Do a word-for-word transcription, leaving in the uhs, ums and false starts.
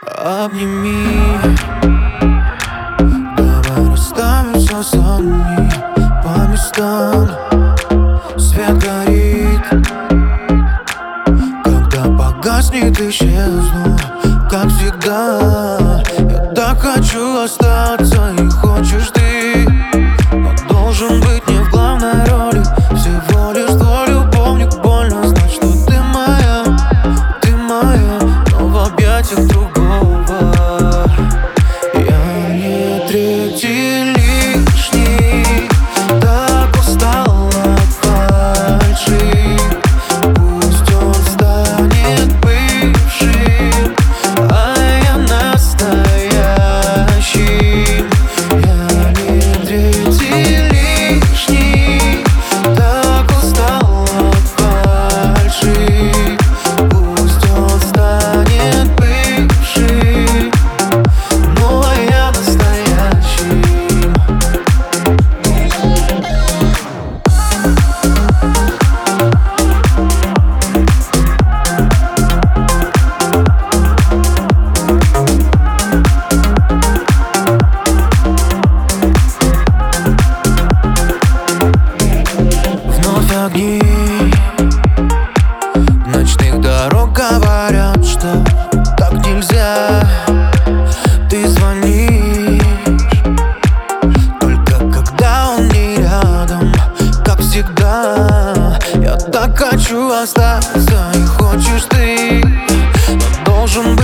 Обними, давай расставим все слоны по местам. Свет горит, когда погаснет, исчезну, как всегда. Я так хочу остаться, и хочешь ты, но должен быть не в главной роли. Всего лишь твой любовник. Больно знать, что ты моя, ты моя, но в объятиях другого. Я не третий лишний, так устал от фальши. Пусть он станет бывшим, а я настоящим. Я не третий лишний, так устал от фальши. Пусть он станет бывшим, ну а я настоящим. Вновь огни ночных дорог говорят, что так нельзя. Ты звонишь только когда он не рядом, как всегда. Я так хочу остаться, и хочешь ты, но должен быть